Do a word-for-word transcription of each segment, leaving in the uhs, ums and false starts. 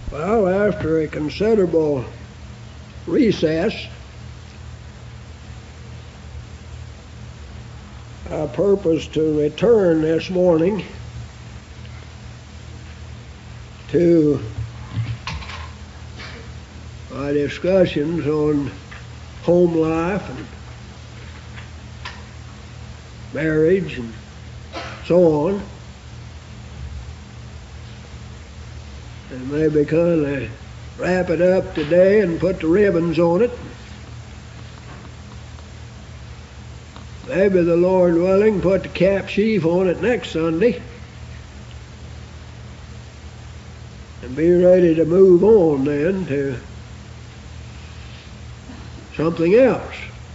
Well, after a considerable recess, I purpose to return this morning to my discussions on home life and marriage and so on, and maybe kind of wrap it up today and put the ribbons on it. Maybe, the Lord willing, put the cap sheaf on it next Sunday and be ready to move on then to something else.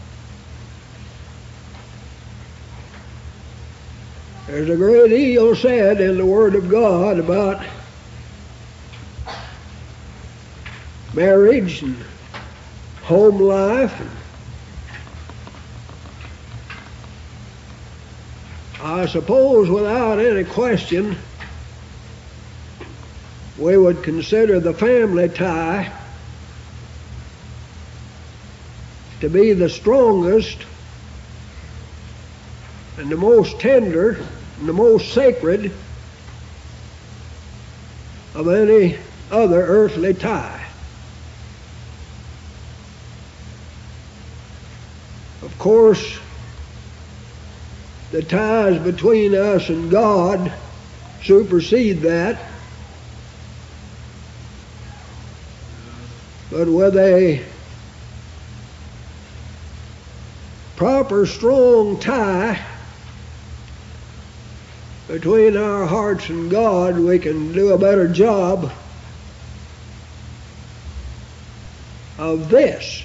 There's a great deal said in the Word of God about marriage and home life. And I suppose without any question we would consider the family tie to be the strongest and the most tender and the most sacred of any other earthly tie. Of course, the ties between us and God supersede that, but with a proper strong tie between our hearts and God, we can do a better job of this,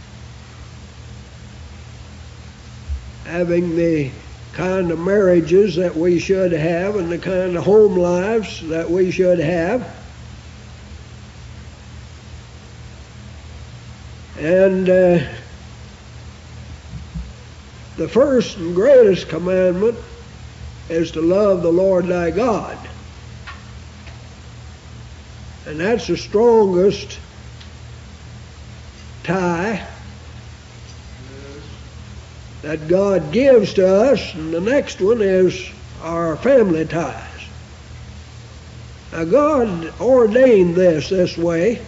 having the kind of marriages that we should have and the kind of home lives that we should have. And uh, the first and greatest commandment is to love the Lord thy God. And that's the strongest tie that God gives to us, and the next one is our family ties. Now, God ordained this this way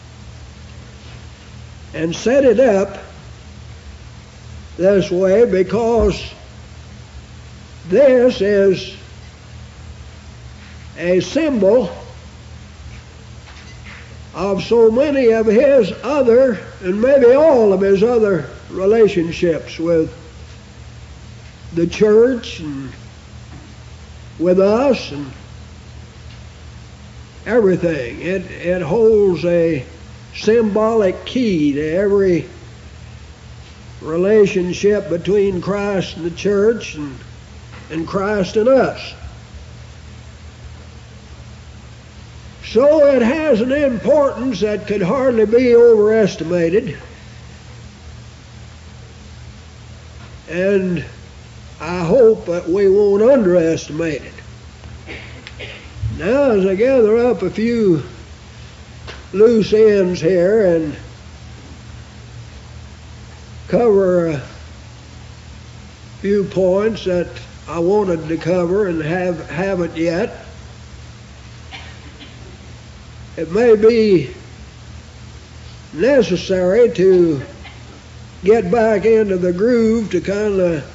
and set it up this way because this is a symbol of so many of His other, and maybe all of His other relationships with the church and with us and everything. It, it holds a symbolic key to every relationship between Christ and the church and, and Christ and us. So it has an importance that could hardly be overestimated. And I hope that we won't underestimate it. Now, as I gather up a few loose ends here and cover a few points that I wanted to cover and have, haven't yet, it may be necessary to get back into the groove to kind of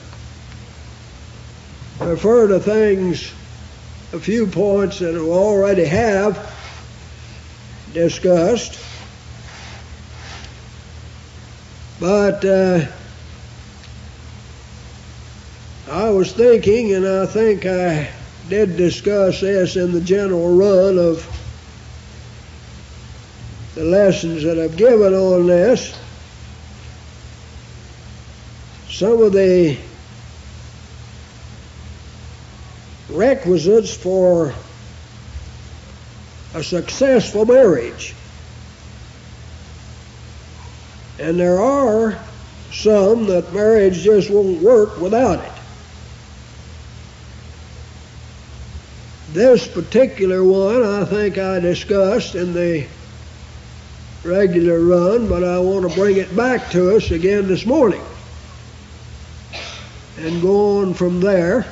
refer to things, a few points that we already have discussed. But uh, I was thinking, and I think I did discuss this in the general run of the lessons that I've given on this, some of the requisites for a successful marriage. And there are some that marriage just won't work without it. This particular one I think I discussed in the regular run, but I want to bring it back to us again this morning and go on from there.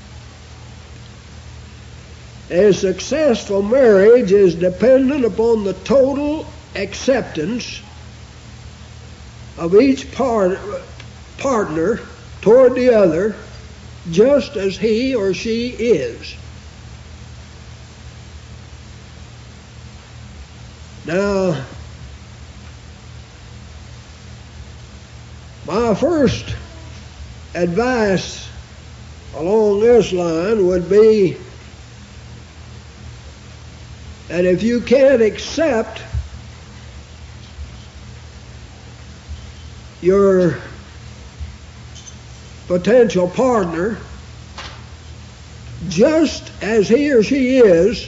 A successful marriage is dependent upon the total acceptance of each part, partner toward the other, just as he or she is. Now, my first advice along this line would be that if you can't accept your potential partner just as he or she is,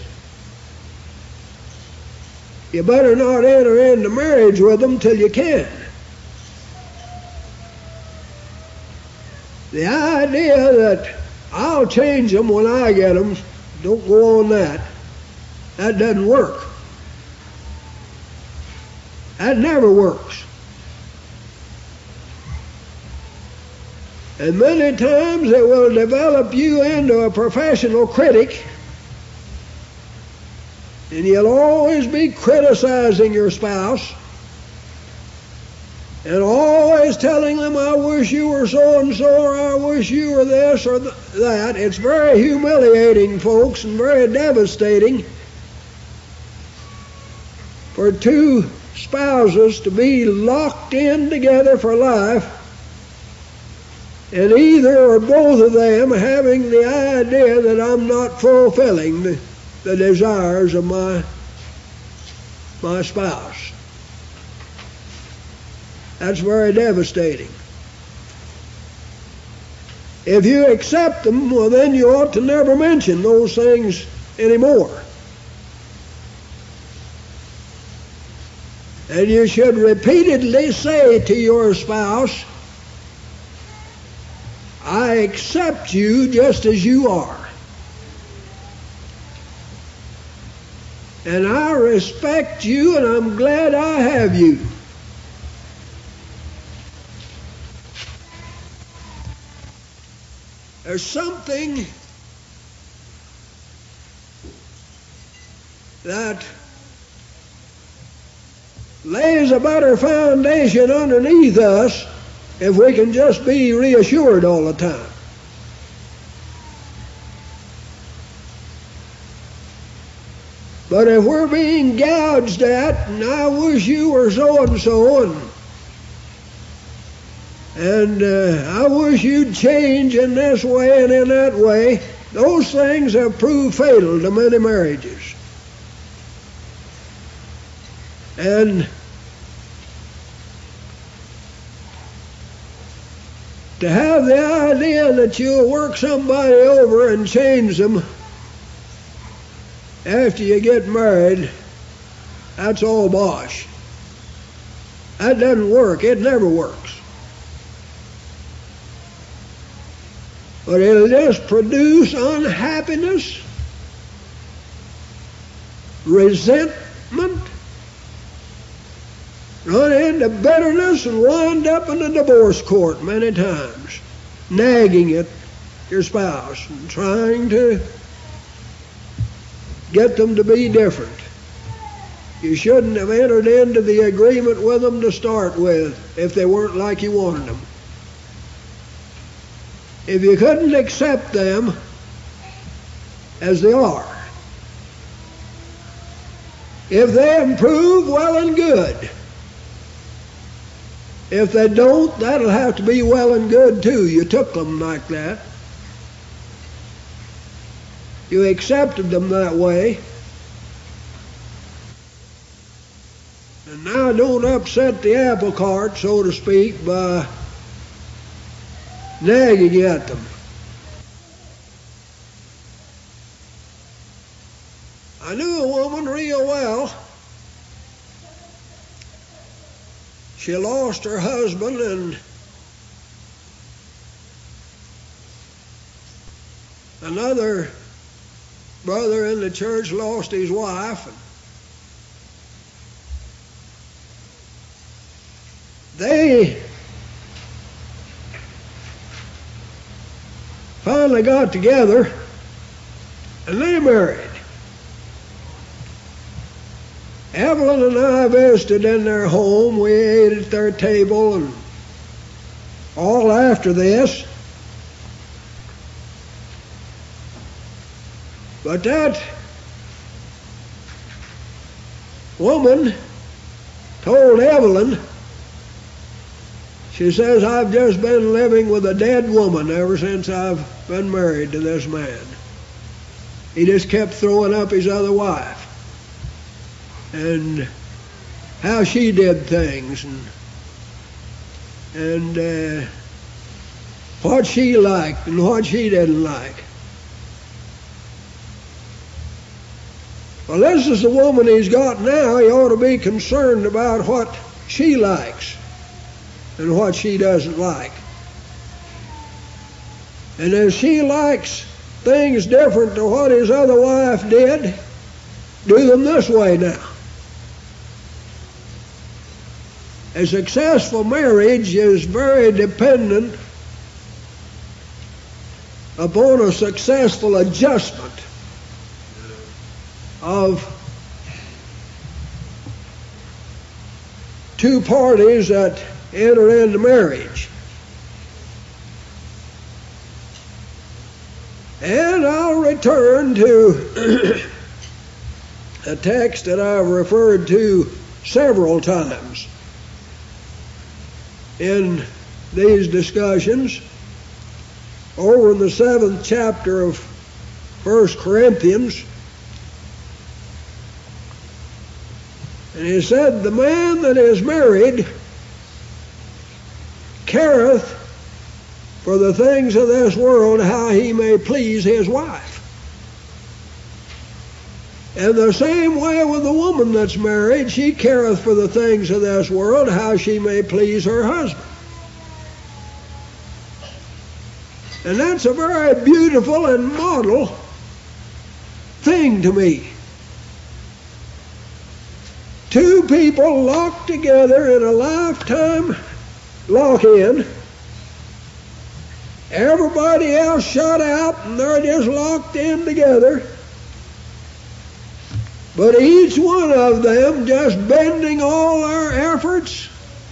you better not enter into marriage with them till you can. The idea that I'll change them when I get them, don't go on that. That doesn't work. That never works. And many times it will develop you into a professional critic, and you'll always be criticizing your spouse and always telling them, I wish you were so-and-so, or I wish you were this or th- that. It's very humiliating, folks, and very devastating for two spouses to be locked in together for life, and either or both of them having the idea that I'm not fulfilling the, the desires of my, my spouse. That's very devastating. If you accept them, well, then you ought to never mention those things anymore. And you should repeatedly say to your spouse, I accept you just as you are. And I respect you, and I'm glad I have you. There's something that lays a better foundation underneath us if we can just be reassured all the time. But if we're being gouged at, and I wish you were so-and-so, and, and uh, I wish you'd change in this way and in that way, those things have proved fatal to many marriages. And to have the idea that you'll work somebody over and change them after you get married, that's all bosh. That doesn't work. It never works. But it'll just produce unhappiness, resentment, run into bitterness, and wind up in the divorce court many times, nagging at your spouse and trying to get them to be different. You shouldn't have entered into the agreement with them to start with if they weren't like you wanted them. If you couldn't accept them as they are, if they improve, well and good. If they don't, that'll have to be well and good too. You took them like that. You accepted them that way. And now don't upset the apple cart, so to speak, by nagging at them. I knew a woman real well. She lost her husband, and another brother in the church lost his wife. And they finally got together and they married. Evelyn and I visited in their home. We ate at their table and all after this. But that woman told Evelyn, she says, I've just been living with a dead woman ever since I've been married to this man. He just kept throwing up his other wife. And how she did things, and and uh, what she liked and what she didn't like. Well, this is the woman he's got now. He ought to be concerned about what she likes and what she doesn't like. And if she likes things different to what his other wife did, do them this way now. A successful marriage is very dependent upon a successful adjustment of two parties that enter into marriage. And I'll return to a text that I've referred to several times in these discussions, over in the seventh chapter of First Corinthians. And he said, the man that is married careth for the things of this world, how he may please his wife. And the same way with the woman that's married, she careth for the things of this world, how she may please her husband. And that's a very beautiful and model thing to me. Two people locked together in a lifetime lock-in. Everybody else shut out and they're just locked in together. But each one of them just bending all their efforts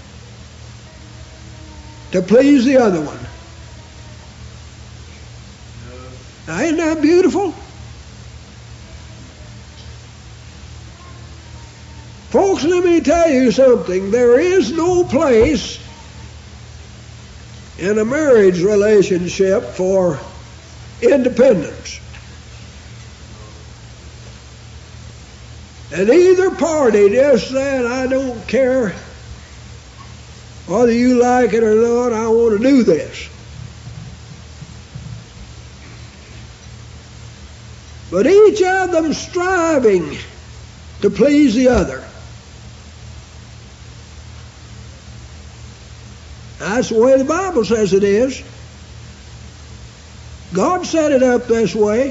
to please the other one. Now, isn't that beautiful? Folks, let me tell you something. There is no place in a marriage relationship for independence. And either party just said, I don't care whether you like it or not, I want to do this. But each of them striving to please the other. That's the way the Bible says it is. God set it up this way.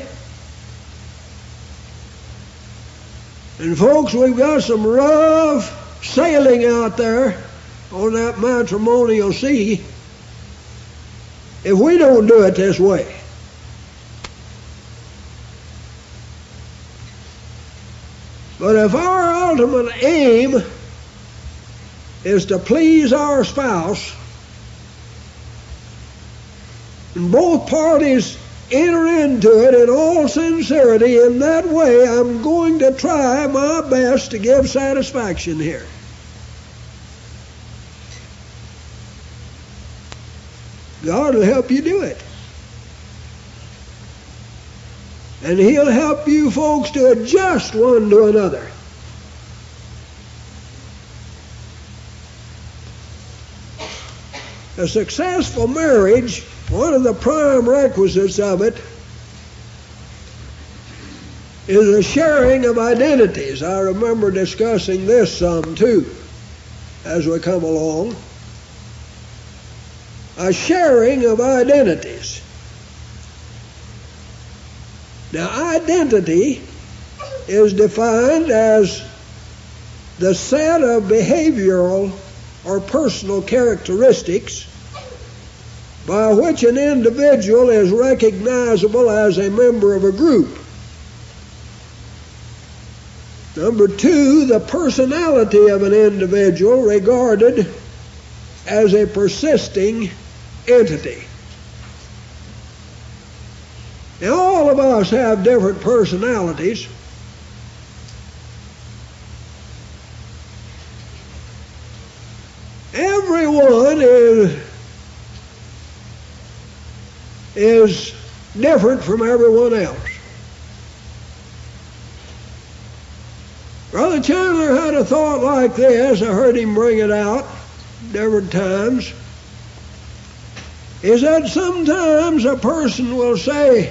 And folks, we've got some rough sailing out there on that matrimonial sea if we don't do it this way. But if our ultimate aim is to please our spouse, and both parties enter into it in all sincerity, in that way I'm going to try my best to give satisfaction here. God will help you do it. And He'll help you folks to adjust one to another. A successful marriage, one of the prime requisites of it is a sharing of identities. I remember discussing this some too as we come along. A sharing of identities. Now, identity is defined as the set of behavioral or personal characteristics by which an individual is recognizable as a member of a group. Number two, the personality of an individual regarded as a persisting entity. Now, all of us have different personalities. Everyone is, is different from everyone else. Brother Chandler had a thought like this. I heard him bring it out different times. He said sometimes a person will say,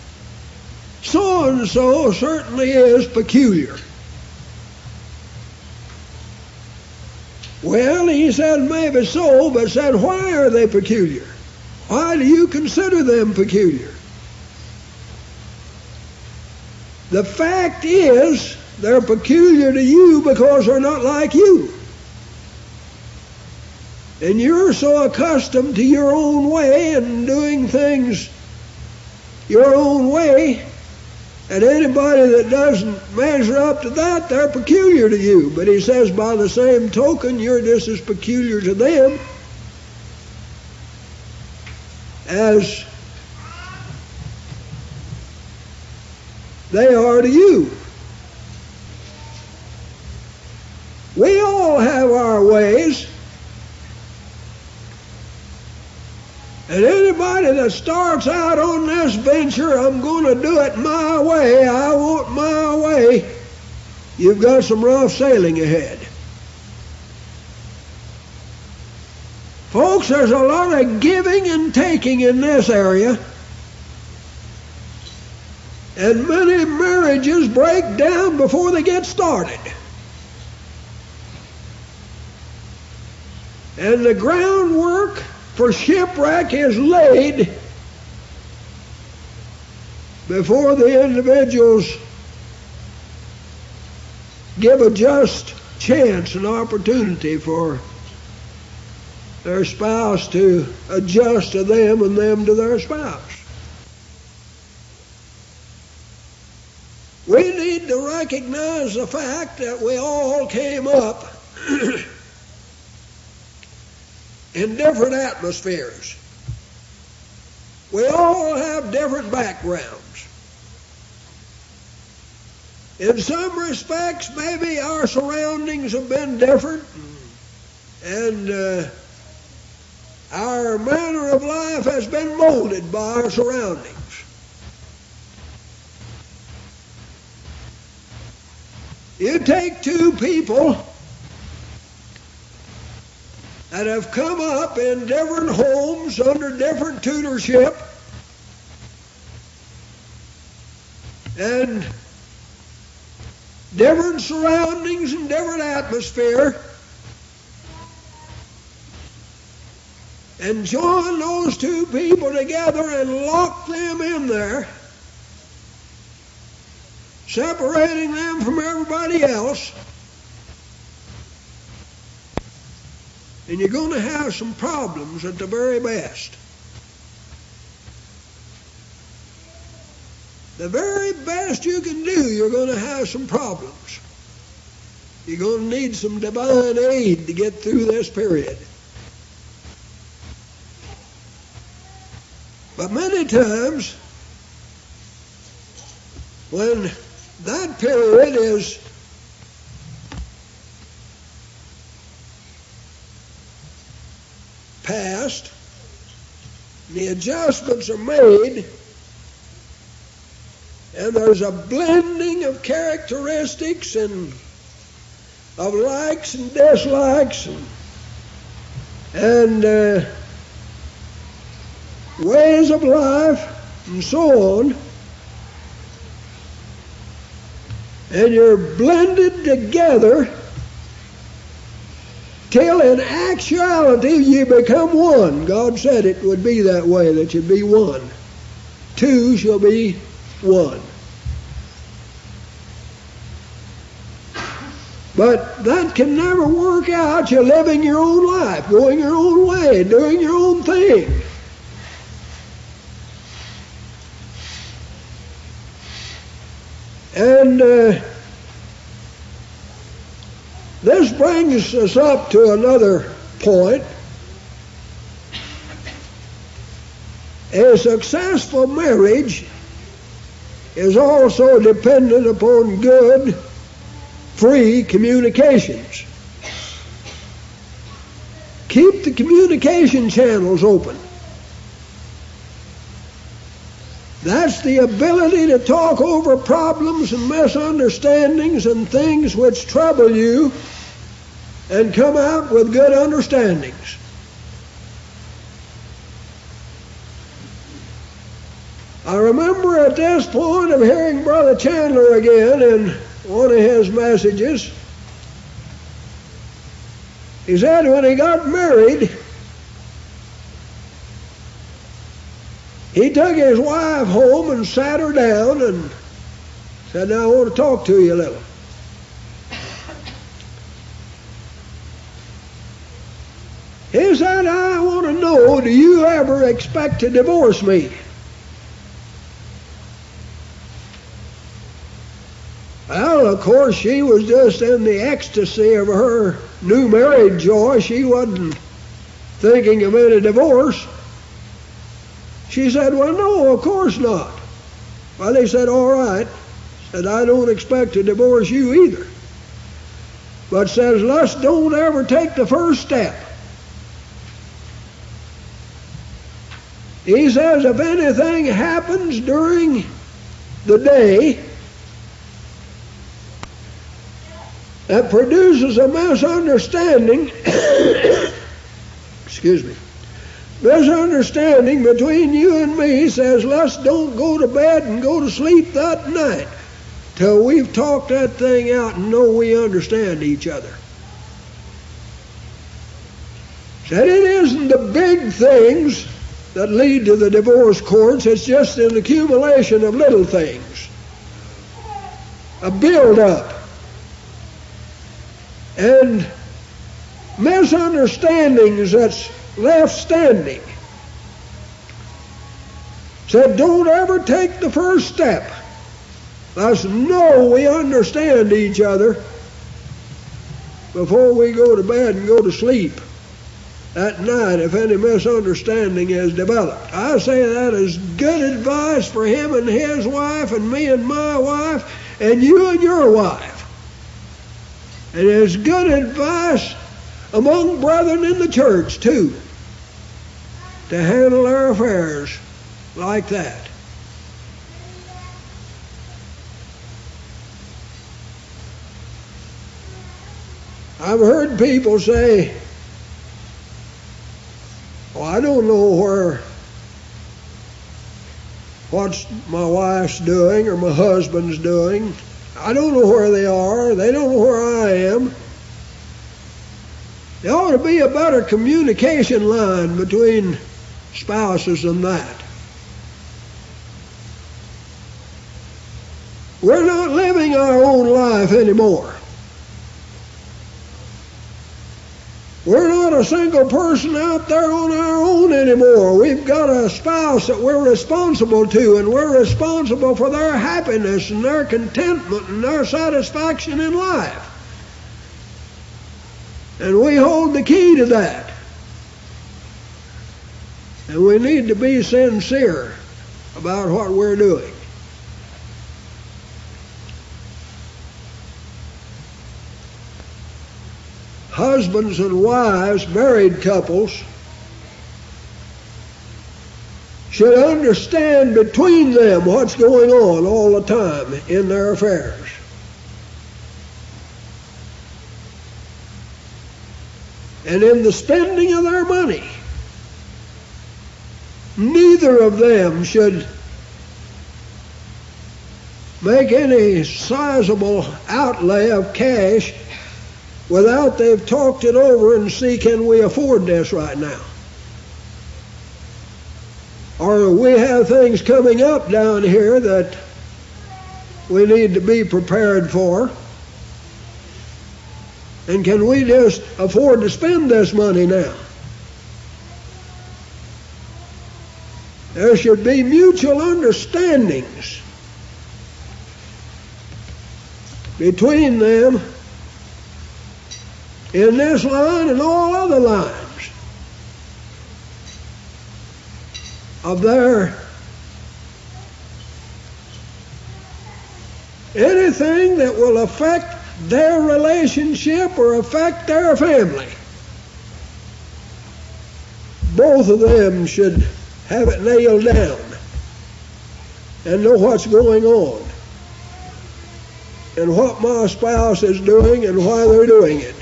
so-and-so certainly is peculiar. Well, he said, maybe so, but said, why are they peculiar? Why do you consider them peculiar? The fact is, they're peculiar to you because they're not like you. And you're so accustomed to your own way and doing things your own way, and anybody that doesn't measure up to that, they're peculiar to you. But he says, by the same token, you're just as peculiar to them as they are to you. We all have our ways. And anybody that starts out on this venture, I'm going to do it my way, I want my way, you've got some rough sailing ahead. Folks, there's a lot of giving and taking in this area. And many marriages break down before they get started. And the groundwork for shipwreck is laid before the individuals give a just chance and opportunity for their spouse to adjust to them and them to their spouse. We need to recognize the fact that we all came up in different atmospheres. We all have different backgrounds. In some respects, maybe our surroundings have been different, and uh, our manner of life has been molded by our surroundings. You take two people that have come up in different homes under different tutorship and different surroundings and different atmosphere, and join those two people together and lock them in there, separating them from everybody else, and you're going to have some problems at the very best. The very best you can do, you're going to have some problems. You're going to need some divine aid to get through this period. But many times, when that period is past, the adjustments are made, and there's a blending of characteristics and of likes and dislikes and, and uh, ways of life and so on, and you're blended together till in actuality you become one. God said it would be that way, that you'd be one. Two shall be one. But that can never work out. You're living your own life, going your own way, doing your own thing. And uh, this brings us up to another point. A successful marriage is also dependent upon good, free communications. Keep the communication channels open. That's the ability to talk over problems and misunderstandings and things which trouble you and come out with good understandings. I remember at this point of hearing Brother Chandler again in one of his messages. He said when he got married, he took his wife home and sat her down and said, "Now I want to talk to you a little." He said, "I want to know, do you ever expect to divorce me?" Well, of course, she was just in the ecstasy of her new married joy. She wasn't thinking of any divorce. She said, "Well, no, of course not." Well, he said, "All right." Said, "I don't expect to divorce you either. But says, let's don't ever take the first step." He says, if anything happens during the day that produces a misunderstanding, excuse me, misunderstanding between you and me, he says, let's don't go to bed and go to sleep that night till we've talked that thing out and know we understand each other. Said it isn't the big things that lead to the divorce courts, it's just an accumulation of little things, a build-up. And misunderstandings that's left standing. Said, don't ever take the first step. Let's know we understand each other before we go to bed and go to sleep at night if any misunderstanding is developed. I say that is good advice for him and his wife and me and my wife and you and your wife. And it's good advice among brethren in the church, too, to handle our affairs like that. I've heard people say, "Oh, I don't know where, what my wife's doing or my husband's doing. I don't know where they are. They don't know where I am." There ought to be a better communication line between spouses than that. We're not living our own life anymore. We're not a single person out there on our own anymore. We've got a spouse that we're responsible to, and we're responsible for their happiness and their contentment and their satisfaction in life. And we hold the key to that. And we need to be sincere about what we're doing. Husbands and wives, married couples, should understand between them what's going on all the time in their affairs. And in the spending of their money, neither of them should make any sizable outlay of cash without they've talked it over and see, can we afford this right now? Or we have things coming up down here that we need to be prepared for? And can we just afford to spend this money now? There should be mutual understandings between them in this line and all other lines of their anything that will affect their relationship or affect their family. Both of them should have it nailed down and know what's going on and what my spouse is doing and why they're doing it.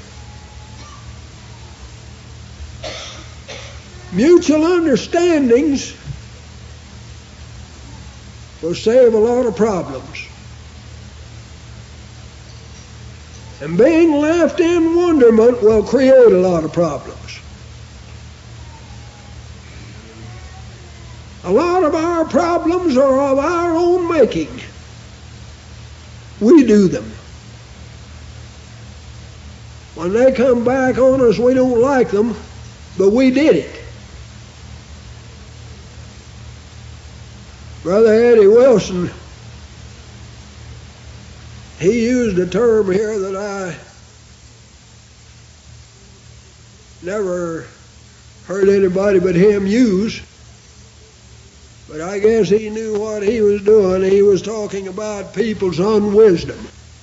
Mutual understandings will save a lot of problems. And being left in wonderment will create a lot of problems. A lot of our problems are of our own making. We do them. When they come back on us, we don't like them, but we did it. Brother Eddie Wilson, he used a term here that I never heard anybody but him use. But I guess he knew what he was doing. He was talking about people's unwisdom.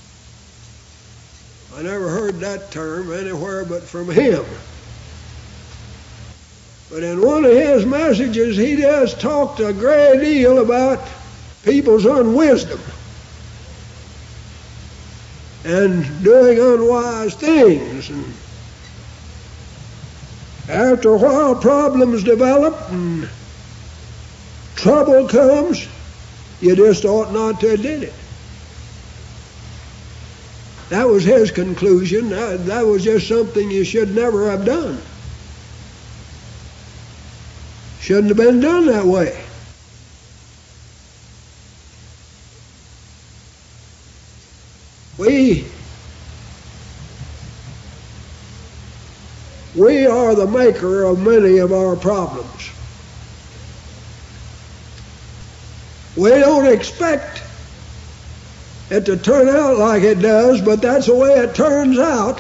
I never heard that term anywhere but from him. But in one of his messages, he just talked a great deal about people's unwisdom and doing unwise things. And after a while, problems develop and trouble comes. You just ought not to have did it. That was his conclusion. That, that was just something you should never have done. Shouldn't have been done that way. We we are the maker of many of our problems. We don't expect it to turn out like it does, but that's the way it turns out.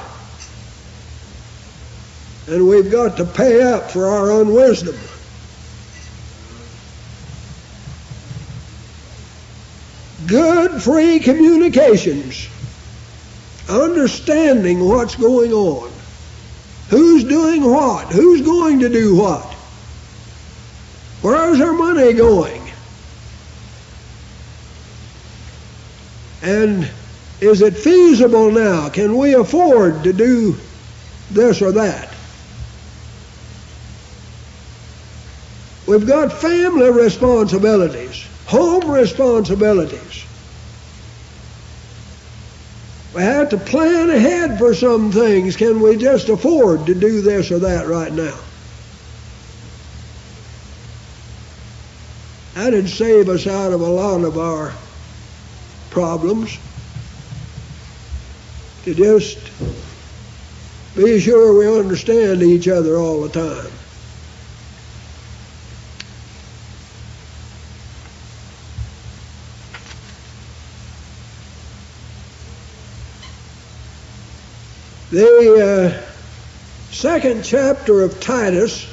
And we've got to pay up for our unwisdom. Good, free communications. Understanding what's going on. Who's doing what? Who's going to do what? Where's our money going? And is it feasible now? Can we afford to do this or that? We've got family responsibilities, home responsibilities. We have to plan ahead for some things. Can we just afford to do this or that right now? That'd save us out of a lot of our problems. To just be sure we understand each other all the time. The uh, second chapter of Titus,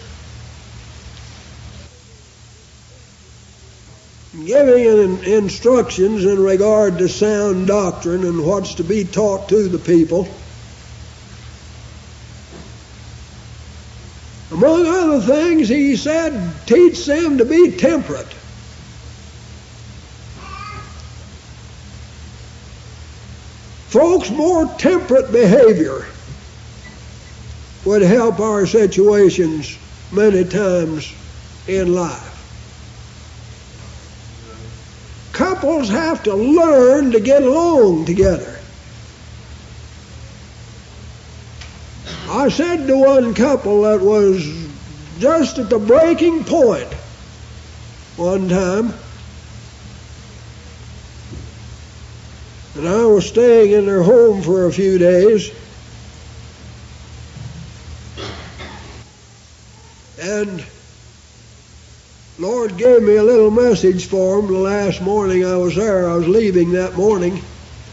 giving in instructions in regard to sound doctrine and what's to be taught to the people. Among other things, he said, teach them to be temperate. Folks, more temperate behavior would help our situations many times in life. Couples have to learn to get along together. I said to one couple that was just at the breaking point one time, And I was staying in their home for a few days. And Lord gave me a little message for them the last morning I was there. I was leaving that morning.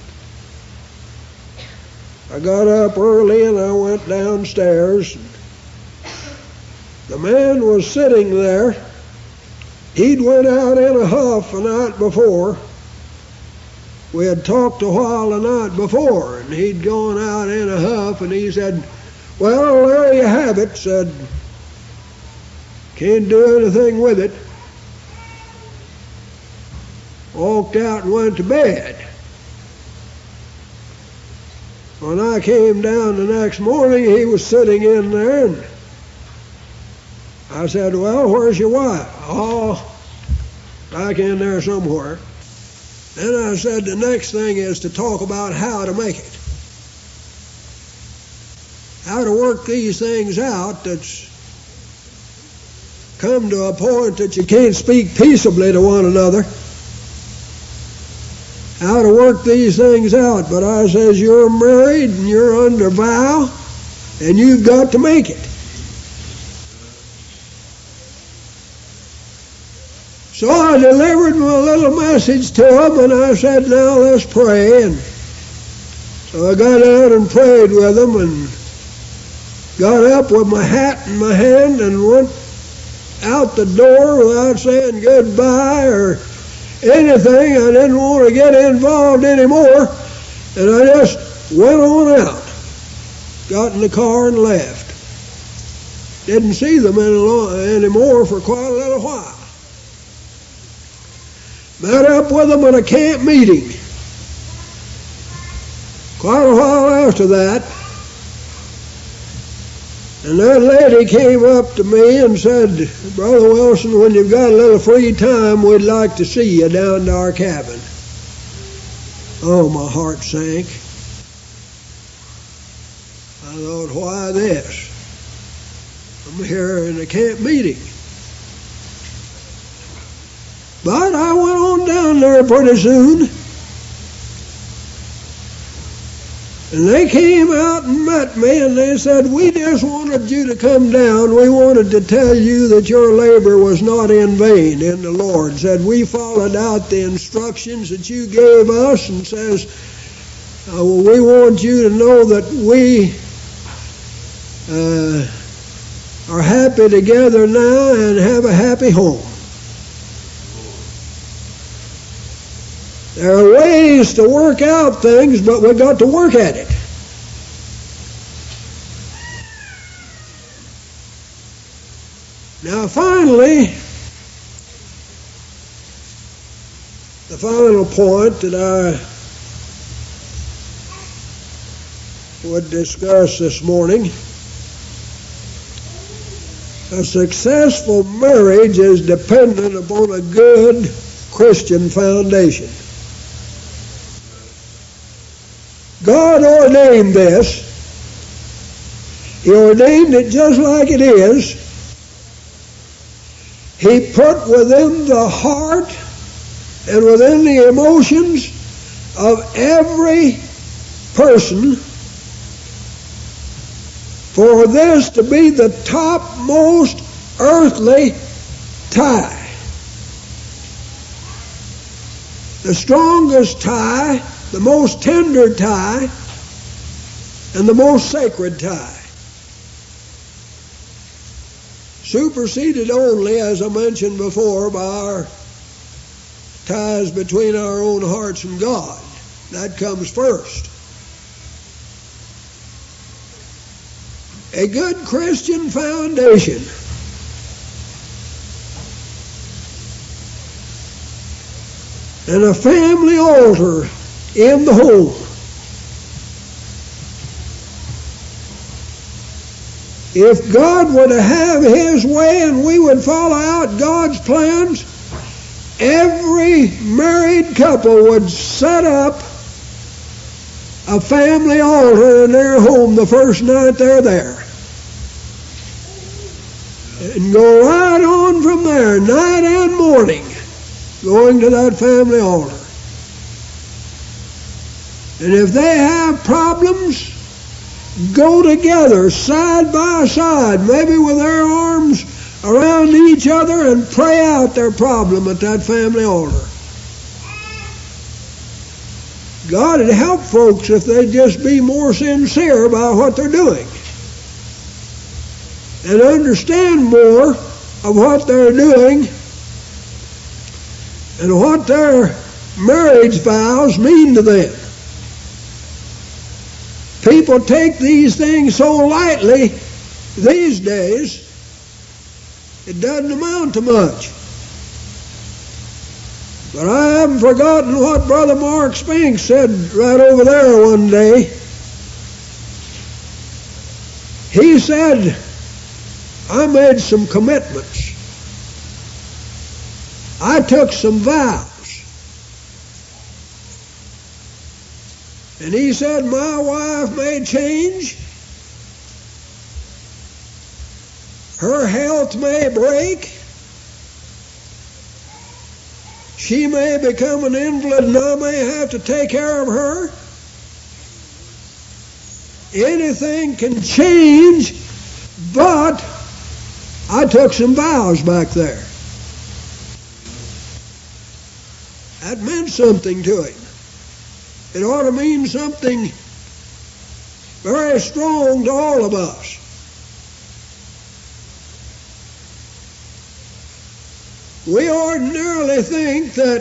I got up early and I went downstairs. The man was sitting there. He'd went out in a huff the night before. We had talked a while the night before, and he'd gone out in a huff, and he said, "Well, there you have it," said, "can't do anything with it." Walked out and went to bed. When I came down the next morning, he was sitting in there, and I said, "Well, where's your wife?" "Oh, back in there somewhere." Then I said, the next thing is to talk about how to make it. How to work these things out that's come to a point that you can't speak peaceably to one another. How to work these things out. But I says, you're married and you're under vow, and you've got to make it. So I delivered my little message to him, and I said, now let's pray. And so I got out and prayed with him, and got up with my hat in my hand and went out the door without saying goodbye or anything. I didn't want to get involved anymore, and I just went on out. Got in the car and left. Didn't see them any lo- anymore for quite a little while. Met up with them at a camp meeting. Quite a while after that, and that lady came up to me and said, "Brother Wilson, when you've got a little free time, we'd like to see you down to our cabin." Oh, my heart sank. I thought, why this? I'm here in a camp meeting. But I went on down there pretty soon. And they came out and met me, and they said, "We just wanted you to come down. We wanted to tell you that your labor was not in vain in the Lord." Said, "We followed out the instructions that you gave us," and says, uh, well, "we want you to know that we uh, are happy together now and have a happy home." There are ways to work out things, but we've got to work at it. Now finally, the final point that I would discuss this morning: a successful marriage is dependent upon a good Christian foundation. God ordained this. He ordained it just like it is. He put within the heart and within the emotions of every person for this to be the topmost earthly tie. The strongest tie, the most tender tie, and the most sacred tie. Superseded only, as I mentioned before, by our ties between our own hearts and God. That comes first. A good Christian foundation and a family altar in the home. If God were to have His way and we would follow out God's plans, every married couple would set up a family altar in their home the first night they're there. And go right on from there, night and morning, going to that family altar. And if they have problems, go together side by side, maybe with their arms around each other, and pray out their problem at that family altar. God would help folks if they'd just be more sincere about what they're doing and understand more of what they're doing and what their marriage vows mean to them. People take these things so lightly these days, it doesn't amount to much. But I haven't forgotten what Brother Mark Spink said right over there one day. He said, I made some commitments. I took some vows. And he said, my wife may change. Her health may break. She may become an invalid and I may have to take care of her. Anything can change, but I took some vows back there. That meant something to him. It ought to mean something very strong to all of us. We ordinarily think that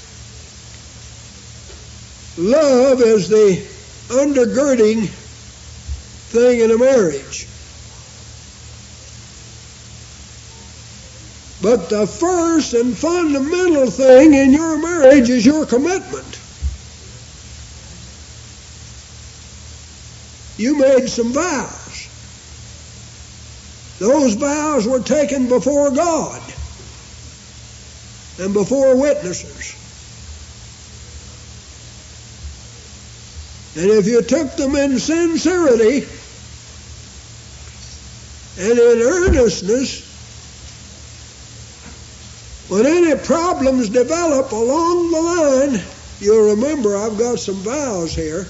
love is the undergirding thing in a marriage. But the first and fundamental thing in your marriage is your commitment. You made some vows. Those vows were taken before God and before witnesses. And if you took them in sincerity and in earnestness, when any problems develop along the line, you'll remember I've got some vows here.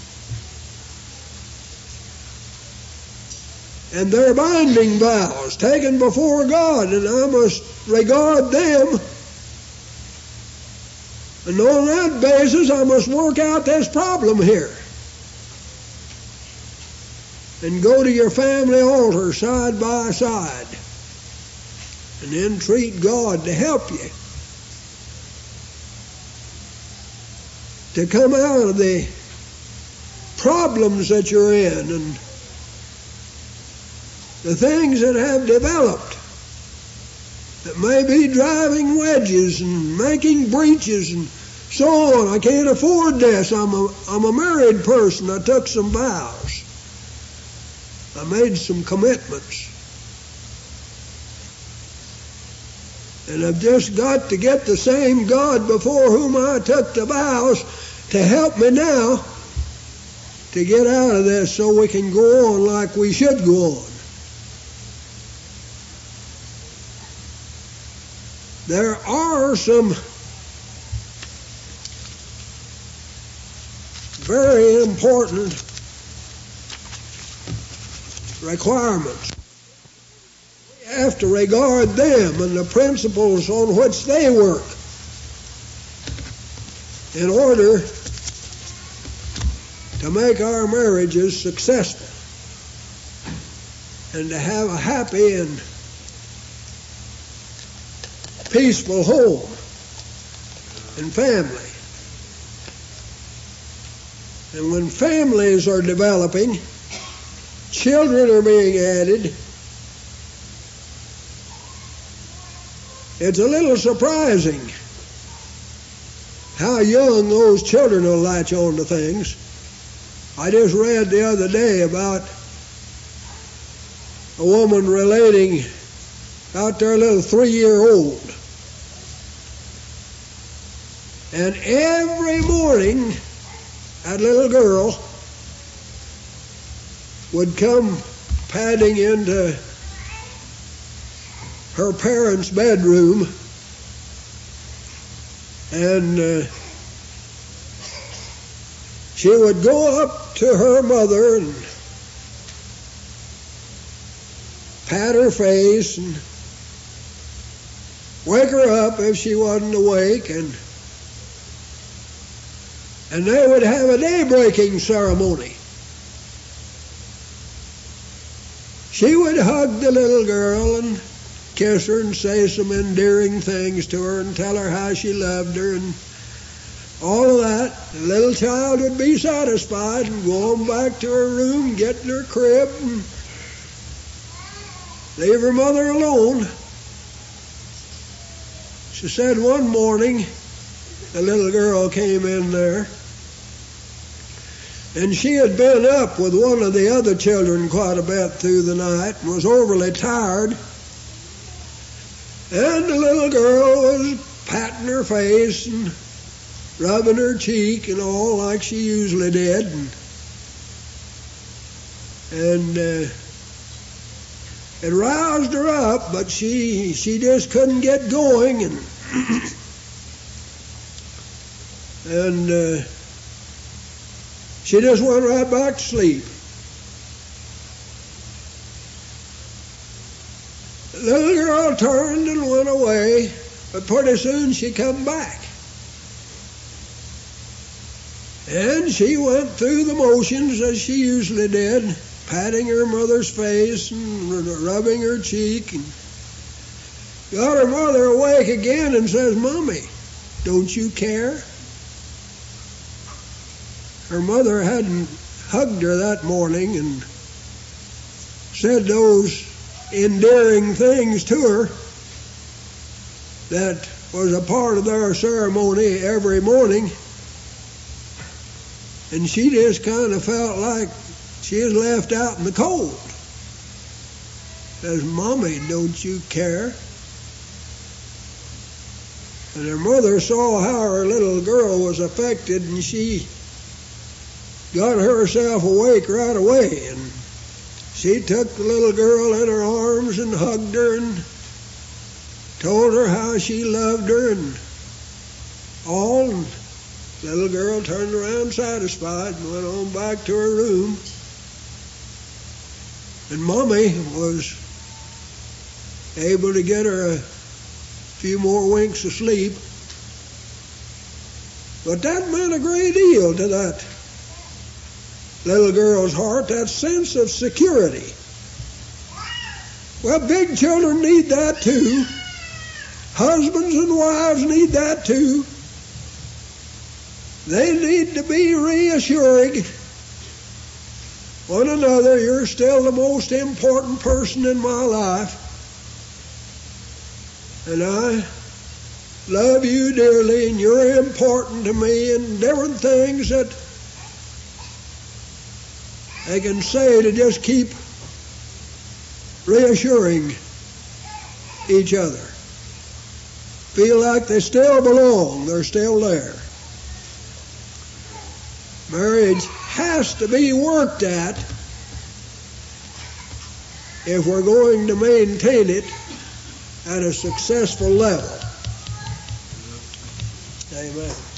And they're binding vows taken before God, and I must regard them. And on that basis, I must work out this problem here. And go to your family altar side by side. And entreat God to help you to come out of the problems that you're in and the things that have developed that may be driving wedges and making breaches and so on. I can't afford this. I'm a, I'm a married person. I took some vows. I made some commitments. And I've just got to get the same God before whom I took the vows to help me now to get out of this so we can go on like we should go on. There are some very important requirements. We have to regard them and the principles on which they work in order to make our marriages successful and to have a happy and peaceful home and family. And when families are developing, children are being added, it's a little surprising how young those children will latch on to things. I just read the other day about a woman relating out there, a little three-year-old. And every morning, that little girl would come padding into her parents' bedroom and uh, she would go up to her mother and pat her face and wake her up if she wasn't awake, and and they would have a day-breaking ceremony. She would hug the little girl and kiss her and say some endearing things to her and tell her how she loved her and all of that. The little child would be satisfied and go on back to her room, get in her crib, and leave her mother alone. She said one morning the little girl came in there, and she had been up with one of the other children quite a bit through the night and was overly tired. And the little girl was patting her face and rubbing her cheek and all like she usually did. And, and uh, it roused her up, but she she just couldn't get going. And, and uh, she just went right back to sleep. The little girl turned and went away, but pretty soon she come back. And she went through the motions as she usually did, patting her mother's face and rubbing her cheek, and got her mother awake again and says, "Mommy, don't you care?" Her mother hadn't hugged her that morning and said those endearing things to her that was a part of their ceremony every morning. And she just kind of felt like she was left out in the cold. Says, "Mommy, don't you care?" And her mother saw how her little girl was affected, and she got herself awake right away. And she took the little girl in her arms and hugged her and told her how she loved her and all. And the little girl turned around satisfied and went on back to her room. And Mommy was able to get her a few more winks of sleep. But that meant a great deal to that little girl's heart, that sense of security. Well, big children need that too. Husbands and wives need that too. They need to be reassuring one another, "You're still the most important person in my life, and I love you dearly, and you're important to me," and different things that they can say to just keep reassuring each other. Feel like they still belong, they're still there. Marriage has to be worked at if we're going to maintain it at a successful level. Amen.